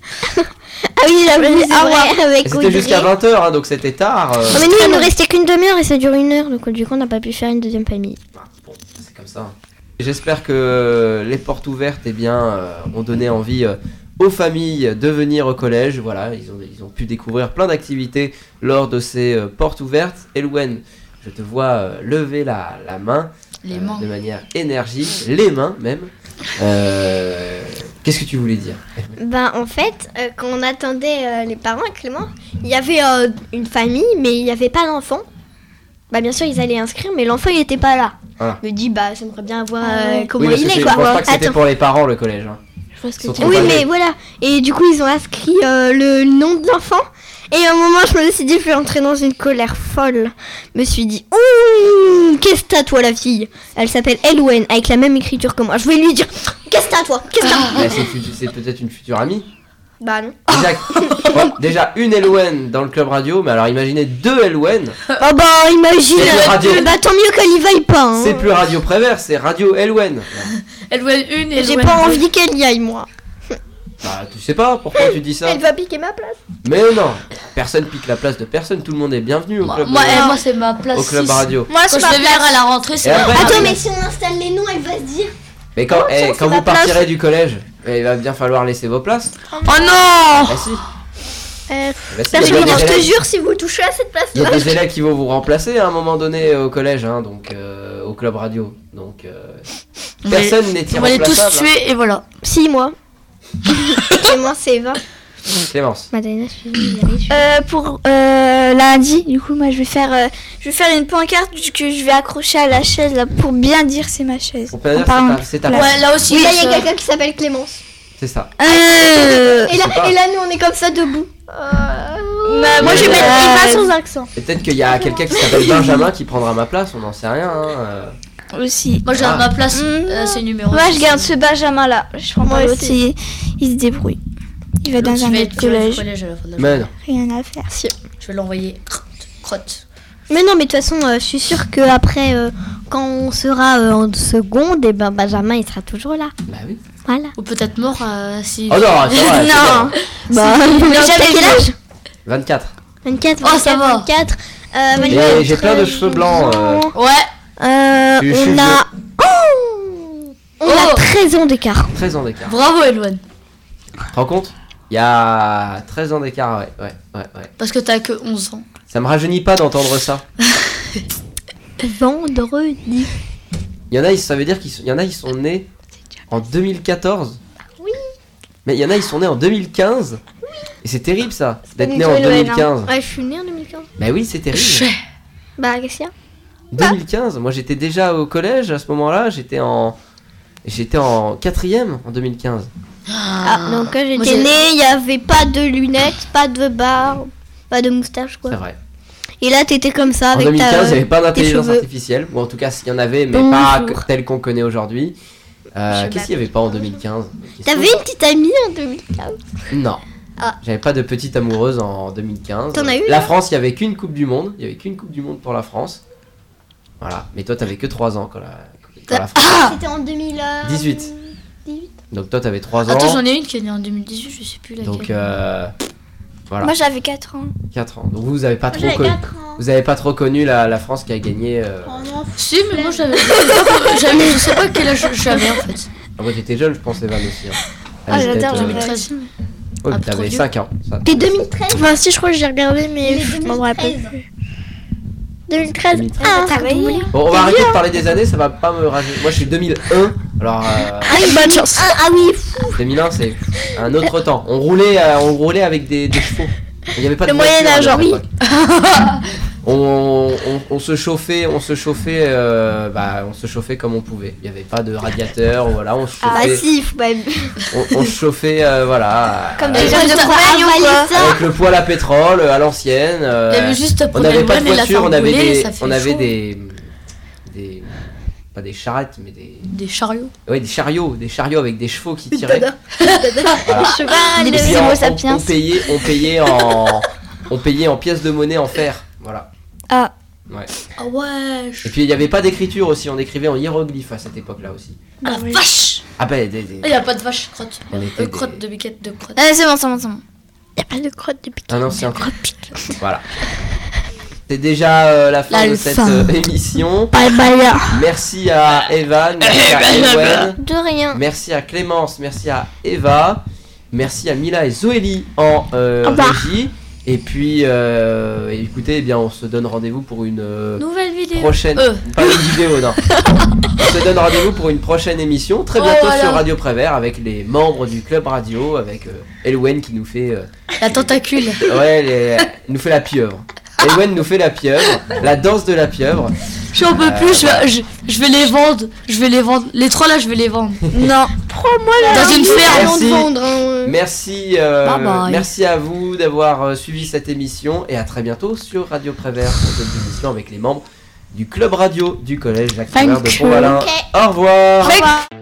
Speaker 4: Ah oui, j'avoue,
Speaker 5: Oui,
Speaker 4: c'est
Speaker 5: ah
Speaker 4: vrai,
Speaker 5: ouais.
Speaker 4: avec
Speaker 2: Et c'était
Speaker 4: Audrey.
Speaker 2: jusqu'à 20h hein, donc c'était tard.
Speaker 4: Non, mais nous, il nous restait qu'une demi-heure et ça dure 1 heure, donc du coup, on n'a pas pu faire une deuxième famille.
Speaker 2: Bon, c'est comme ça. J'espère que les portes ouvertes eh bien, ont donné envie aux familles de venir au collège. Voilà, ils ont pu découvrir plein d'activités lors de ces portes ouvertes. Elouen, je te vois lever la main
Speaker 3: Les mains.
Speaker 2: de manière énergique, les mains même. Qu'est-ce que tu voulais dire?
Speaker 4: Ben, en fait, quand on attendait les parents avec Clément, il y avait une famille, mais il n'y avait pas d'enfant. Bah, bien sûr, ils allaient inscrire, mais l'enfant, il n'était pas là.
Speaker 2: Ah.
Speaker 4: Je me dis, bah, j'aimerais bien voir
Speaker 5: Ouais.
Speaker 4: comment
Speaker 2: Oui, parce
Speaker 4: il
Speaker 2: que
Speaker 4: est,
Speaker 2: je
Speaker 4: quoi.
Speaker 2: pense pas que c'était
Speaker 4: Attends.
Speaker 2: pour les parents le collège. Hein.
Speaker 5: Je vois ce que
Speaker 2: Ils
Speaker 5: tu
Speaker 2: sont
Speaker 4: Oui,
Speaker 2: trop
Speaker 4: mais
Speaker 2: âgés.
Speaker 4: voilà. Et du coup, ils ont inscrit le nom de l'enfant. Et à un moment, je me suis dit, je vais entrer dans une colère folle. Je me suis dit, ouh, qu'est-ce que t'as, toi, la fille? Elle s'appelle Elouen, avec la même écriture que moi. Je vais lui dire, qu'est-ce que t'as, toi? Qu'est-ce que t'as?
Speaker 2: Mais c'est peut-être une future amie.
Speaker 4: Bah, non.
Speaker 2: Déjà une Elouen dans le club radio, mais alors imaginez 2 Elouen.
Speaker 4: Oh, bah, imagine.
Speaker 2: C'est le radio.
Speaker 4: Bah, tant mieux qu'elle y vaille pas. Hein.
Speaker 2: C'est plus Radio Prévert, c'est Radio Elouen.
Speaker 3: Elle voit une et
Speaker 4: J'ai pas envie qu'elle y aille, moi.
Speaker 2: Bah tu sais pas pourquoi tu dis ça.
Speaker 4: Elle va piquer ma place.
Speaker 2: Mais non, personne pique la place de personne, tout le monde est bienvenu au
Speaker 3: Moi,
Speaker 2: club,
Speaker 3: moi, c'est ma place.
Speaker 2: au club
Speaker 3: 6.
Speaker 2: radio.
Speaker 5: Moi,
Speaker 3: Quand
Speaker 5: c'est
Speaker 3: je
Speaker 5: ma
Speaker 3: vais venir à
Speaker 5: place.
Speaker 3: la rentrée, c'est
Speaker 2: Et
Speaker 3: ma
Speaker 2: après,
Speaker 3: place.
Speaker 4: Attends, mais si on installe les noms, elle va se dire.
Speaker 2: Mais quand,
Speaker 4: c'est
Speaker 2: quand
Speaker 4: ma
Speaker 2: vous
Speaker 4: place.
Speaker 2: partirez du collège, il va bien falloir laisser vos places.
Speaker 3: Oh non.
Speaker 2: Bah si.
Speaker 5: Euh,
Speaker 2: Bah si, il y a
Speaker 4: Je
Speaker 2: bien des
Speaker 4: te
Speaker 2: élèves-
Speaker 4: jure, si vous touchez à cette
Speaker 2: il y a
Speaker 4: place-là.
Speaker 2: des élèves qui vont vous remplacer à un moment donné au collège, hein, donc au club radio. Donc personne n'est
Speaker 3: On va les tous
Speaker 2: irremplaçable. hein.
Speaker 3: tuer et voilà.
Speaker 4: Si, moi. Clément, c'est Eva.
Speaker 2: Clémence.
Speaker 4: Madalena, je
Speaker 5: pour lundi, du coup, moi, je vais faire une pancarte que je vais accrocher à la chaise là, pour bien dire c'est ma chaise.
Speaker 2: On peut dire
Speaker 5: En parlant
Speaker 2: c'est ta
Speaker 5: de
Speaker 2: place.
Speaker 3: Ouais, là aussi.
Speaker 4: Oui, là, il y
Speaker 3: ça-
Speaker 4: a quelqu'un qui s'appelle Clémence.
Speaker 2: C'est ça.
Speaker 4: Et là, nous, on est comme ça debout.
Speaker 5: Moi, je vais mettre Eva sans accent.
Speaker 2: Et peut-être qu'il y a quelqu'un qui s'appelle Benjamin qui prendra ma place, on n'en sait rien. Hein.
Speaker 5: Aussi.
Speaker 3: Moi, je garde ma place, c'est numéro
Speaker 5: Moi,
Speaker 3: 6.
Speaker 5: je garde ce Benjamin là. Je prends pas l'autre. Il se débrouille. Il va dans un autre collège.
Speaker 3: À la fin de la
Speaker 2: Mais non.
Speaker 5: Rien à faire.
Speaker 3: Je vais l'envoyer crotte.
Speaker 4: Mais non, mais de toute façon, je suis sûre qu'après, quand on sera en seconde, et ben Benjamin, il sera toujours là.
Speaker 2: Bah oui.
Speaker 4: Voilà.
Speaker 3: Ou peut-être mort si.
Speaker 2: Oh non, ça va.
Speaker 5: Non.
Speaker 4: Bah,
Speaker 5: J'avais
Speaker 4: quel âge
Speaker 2: 24.
Speaker 4: 24,
Speaker 3: Oh, ça va.
Speaker 4: 24.
Speaker 2: Et j'ai plein de cheveux blancs.
Speaker 3: Ouais.
Speaker 2: Je suis
Speaker 4: On a... Oh on a 13 ans d'écart.
Speaker 2: 13 ans d'écart.
Speaker 3: Bravo, Elwan.
Speaker 2: Tu te rends compte? Il y a 13 ans d'écart, ouais.
Speaker 3: Parce que t'as que 11 ans.
Speaker 2: Ça me rajeunit pas d'entendre ça.
Speaker 4: Vendredi.
Speaker 2: Il y en a, ça veut dire ils sont nés en 2014.
Speaker 4: Oui.
Speaker 2: Mais il y en a, ils sont nés en 2015. Oui. Et c'est terrible ça, d'être né
Speaker 5: du
Speaker 2: en
Speaker 5: tout Eloane,
Speaker 2: 2015.
Speaker 4: Ouais, je suis née en 2015.
Speaker 2: Bah oui, c'est terrible.
Speaker 4: Bah, qu'est-ce qu'il y a
Speaker 2: 2015, moi j'étais déjà au collège à ce moment-là, j'étais en 4ème en 2015.
Speaker 4: Donc quand
Speaker 3: Moi,
Speaker 4: j'étais née, il n'y avait pas de lunettes, pas de barbe, pas de moustache, quoi.
Speaker 2: C'est vrai.
Speaker 4: Et là, t'étais comme ça
Speaker 2: En
Speaker 4: avec
Speaker 2: 2015, il n'y avait pas d'intelligence
Speaker 4: cheveux.
Speaker 2: artificielle, ou en tout cas, s'il y en avait, mais
Speaker 4: Bonjour.
Speaker 2: pas telle qu'on connaît aujourd'hui. Qu'est-ce qu'il n'y avait pas en 2015?
Speaker 4: T'avais une petite amie en 2015?
Speaker 2: Non.
Speaker 4: Ah.
Speaker 2: J'avais pas de petite amoureuse en 2015.
Speaker 4: T'en as eu,
Speaker 2: La
Speaker 4: là
Speaker 2: France, il y avait qu'une Coupe du Monde. Il y avait qu'une Coupe du Monde pour la France. Voilà. Mais toi, t'avais que 3 ans quand la France.
Speaker 4: C'était en 2018.
Speaker 2: 18. Donc toi, t'avais 3 ans.
Speaker 3: Attends, j'en ai une qui est née en 2018, je sais plus laquelle.
Speaker 2: Donc voilà.
Speaker 5: Moi, j'avais 4 ans.
Speaker 2: 4 ans. Donc vous avez pas trop
Speaker 4: J'avais
Speaker 2: connu.
Speaker 4: 4 ans.
Speaker 2: Vous avez pas trop connu la France qui a gagné.
Speaker 3: Si, mais moi j'avais. Je sais pas quel âge j'avais en fait.
Speaker 2: Ah, moi j'étais jeune, je pense, Evan aussi. Hein.
Speaker 5: Ah,
Speaker 2: Elle était
Speaker 5: j'adore,
Speaker 2: peut-être,
Speaker 3: 2013.
Speaker 2: Ouais,
Speaker 3: Ah,
Speaker 2: t'avais
Speaker 3: trop vieux.
Speaker 2: 5 ans. Ça.
Speaker 4: T'es 2013?
Speaker 5: Enfin, si, je crois que j'ai regardé, mais
Speaker 4: Mais
Speaker 5: je m'en rappelle
Speaker 4: 2013.
Speaker 5: plus.
Speaker 4: 2013.
Speaker 2: 2013.
Speaker 4: Ah,
Speaker 5: t'as raison.
Speaker 2: Bon, on va arrêter de parler des années, ça va pas me rajouter. Moi je suis 2001. Alors
Speaker 5: Bonne chance.
Speaker 4: Ah oui.
Speaker 2: 2001 c'est un autre temps. On roulait avec des chevaux. Il n'y avait pas de
Speaker 5: Le
Speaker 2: voiture
Speaker 5: Moyen-Âge,
Speaker 2: à
Speaker 5: oui.
Speaker 2: l'époque. On se chauffait comme on pouvait. Il n'y avait pas de radiateur, voilà, on se
Speaker 4: Ah
Speaker 2: chauffait.
Speaker 4: si, faut pas...
Speaker 2: On se chauffait, voilà.
Speaker 5: Comme
Speaker 2: avec,
Speaker 5: des gens de campagne ou quoi.
Speaker 2: avec le poêle à pétrole à l'ancienne.
Speaker 3: Il y avait juste
Speaker 2: On n'avait pas de
Speaker 3: et la
Speaker 2: voiture, on avait
Speaker 3: brûler,
Speaker 2: des,
Speaker 3: ça fait
Speaker 2: on avait
Speaker 3: chaud.
Speaker 2: des, pas des charrettes, mais des
Speaker 3: chariots.
Speaker 2: des chariots avec des chevaux qui tiraient.
Speaker 5: Ah,
Speaker 2: Et
Speaker 5: les
Speaker 2: puis
Speaker 5: Homo sapiens.
Speaker 2: on payait en pièces de monnaie en fer, voilà.
Speaker 5: Ah.
Speaker 2: Ouais.
Speaker 3: Ah ouais.
Speaker 2: Et puis il n'y avait pas d'écriture aussi, on écrivait en hiéroglyphe à cette époque-là aussi.
Speaker 3: Ah la vache.
Speaker 2: Ah bah
Speaker 3: Il y a pas de vache, crotte.
Speaker 2: on était
Speaker 3: Crotte de biquette de crotte.
Speaker 5: C'est bon.
Speaker 4: Y a pas de crotte de piquet.
Speaker 2: un ancien. Voilà. C'est déjà la fin de cette émission.
Speaker 4: Bye bye.
Speaker 2: Merci à Evan, merci à Ewen,
Speaker 4: De rien.
Speaker 2: merci à Clémence, merci à Eva, merci à Mila et Zoélie en régie. Et puis écoutez, eh bien on se donne rendez-vous pour une
Speaker 3: Nouvelle vidéo.
Speaker 2: prochaine pas une vidéo non. On se donne rendez-vous pour une prochaine émission très bientôt sur Radio Prévert avec les membres du club radio, avec Elwen qui nous fait
Speaker 3: La tentacule.
Speaker 2: elle nous fait la pieuvre. Elwen nous fait la pieuvre, la danse de la pieuvre.
Speaker 3: J'en peux plus, je vais les vendre. Les 3 là, je vais les vendre.
Speaker 5: Non.
Speaker 4: Prends-moi
Speaker 3: Dans une ferme.
Speaker 2: Merci.
Speaker 4: vendre.
Speaker 2: Merci,
Speaker 3: Bye bye.
Speaker 2: merci à vous d'avoir suivi cette émission et à très bientôt sur Radio Prévert pour cette émission avec les membres du club radio du collège Jacques Prévert de Pont-Valin.
Speaker 4: Ok.
Speaker 2: Au revoir.
Speaker 4: Au revoir.